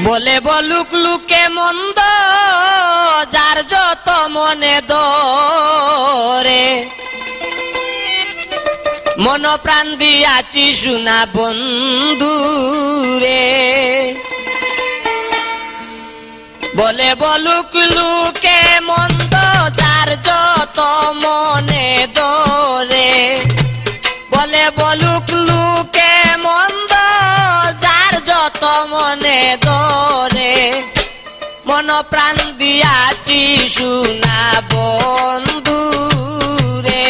বলে বলুক লুকে মন্দ যার যত মনে দরে, মন প্রাণ দিয়াছি শুনা বন্ধুরে। বলে বলুক লুকে মন্দ যার যত মনে দরে, বলে বলুক লুকে মন্দ যার যত মনে দরে, মন প্রাণ দিয়াছি শুনা বন্ধুরে,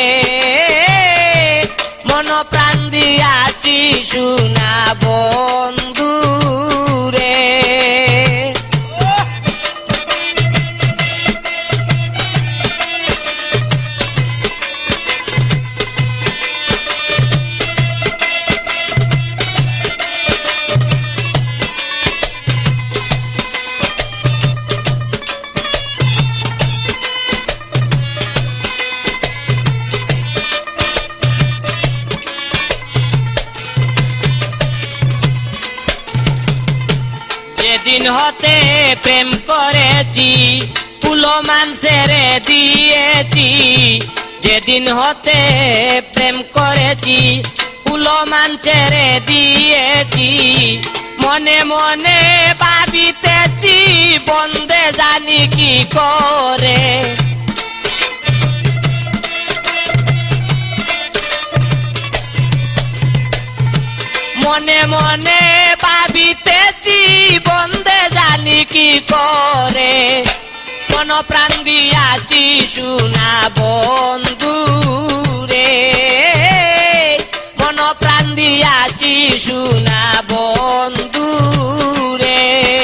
মন প্রাণ দিয়াছি শুনা বন্ধুরে। যেদিন হতে প্রেম করেছি ফুলো মানসেরে দিয়েছি, যেদিন হতে প্রেম করেছি ফুলো মানসেরে দিয়েছি, মনে মনে ভাবিতেছি বন্দে জানি কি করে। মনে মনে ভাবিতেছি বন্দে জানি কি করে, মন প্রাণ দিয়াছি শুনা বন্ধুরে, মন প্রাণ দিয়াছি শুনা বন্ধুরে।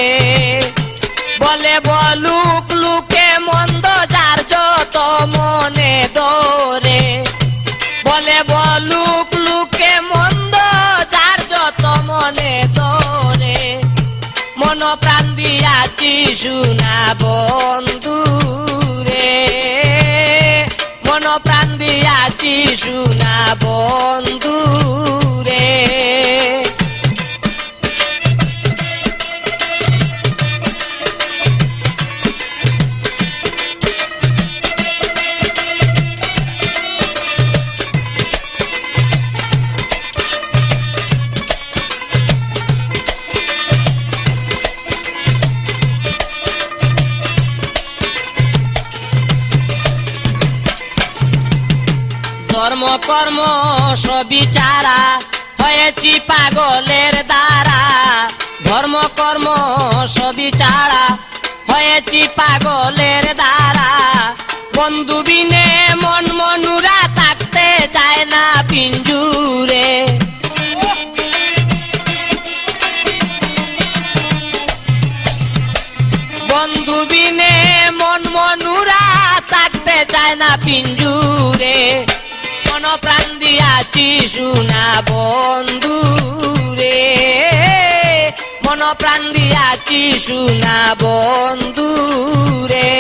বলে বলুক লুকে মন্দ যার যত মনে দরে, বলে বলুক লুকে মন্দ যার যত মনে দরে, মন প্রাণ দিয়াছি শুনা বন্ধুরে, মন প্রাণ দিয়াছি শুনা বন্ধুরে। ধর্ম কর্ম সবই চারা হয়েছি পাগলের দ্বারা, ধর্ম কর্ম সবই চারা হয়েছি পাগলের দ্বারা, বন্ধু বিনে মন মনুরা থাকতে চায় না পিঞ্জুরে। বন্ধু বিনে মন মনুরা থাকতে চায় না পিঞ্জুরে, মন প্রাণ দিয়াছি শুনা বন্ধুরে, মন প্রাণ দিয়াছি শুনা বন্ধুরে।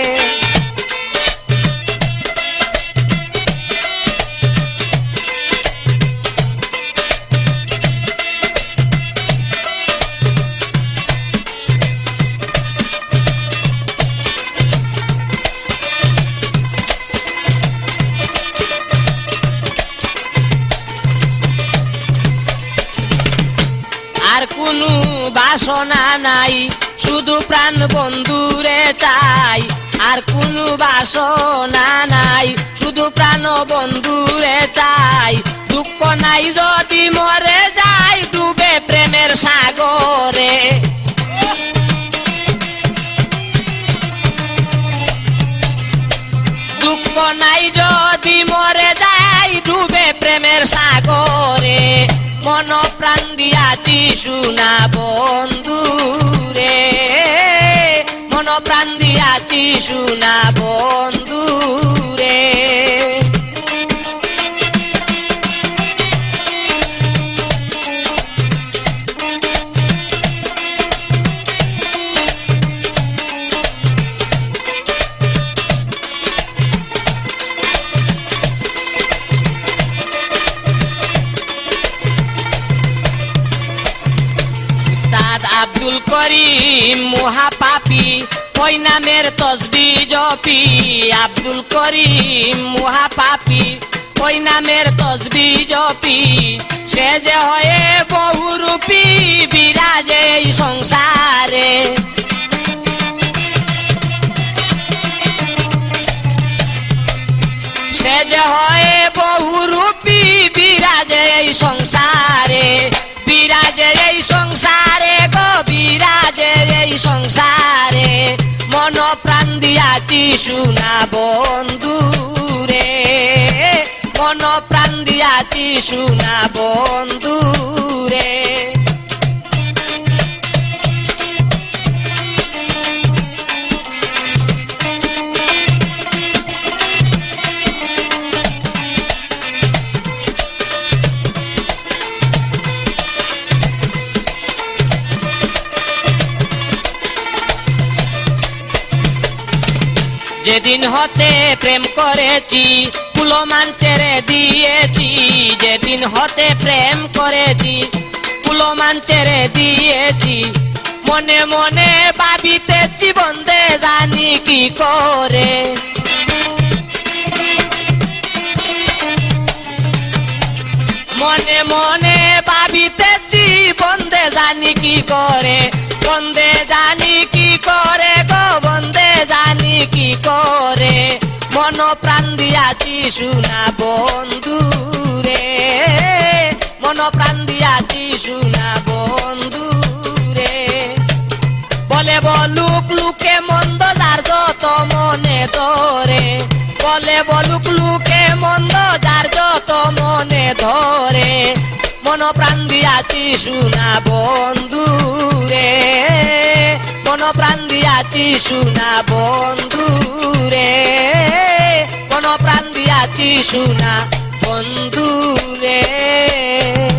আর কোনো বাসনা নাই শুধু প্রাণ বন্ধুরে চাই, আর কোনো বাসনা নাই শুধু প্রাণ বন্ধুরে চাই, দুঃখ নাই যদি মরে যাই ডুবে প্রেমের সাগরে। দুঃখ নাই যদি মরে যাই ডুবে প্রেমের সাগরে, মন প্রাণ দিয়াছি শুনা বন্ধুরে, মন প্রাণ দিয়াছি শুনা বন্ধুরে। আব্দুল করিম মহাপাপী ওই নামের তসবি জপি আব্দুল করিম মহাপাপী ওই নামের তসবি জপি সে যে হয়ে বহুরূপী বিরাজে এই সংসারে সে যে হয়ে বহুরূপী বিরাজে এই সংসারে বিরাজে এই সংসারে গো বিরাজে এই সংসারে মন প্রাণ দিয়াছি শুনা বন্ধু রে মন প্রাণ দিয়াছি শুনা বন্ধু রে যেদিন হতে প্রেম করেছি কুলমান ছেড়ে দিয়েছি যেদিন হতে প্রেম করেছি কুলমান ছেড়ে দিয়েছি মনে মনে ভাবিতেছি বন্দে জানি কি করে মনে মনে ভাবিতেছি বন্দে জানি কি করে বন্দে জানি কি করে গো বন্দে জানি কি করে মন প্রাণ দিয়াছি শুনা বন্ধু রে মন প্রাণ দিয়াছি শুনা বন্ধু রে বলে বলুক লুকে মন্দ যার যত মনে ধরে বলে বলুক লুকে মন্দ যার যত মনে ধরে মন প্রাণ দিয়াছি শুনা বন্ধু রে মন প্রাণ দিয়াছি শুনা বন্ধু রে মন প্রাণ দিয়াছি শুনা বন্ধু রে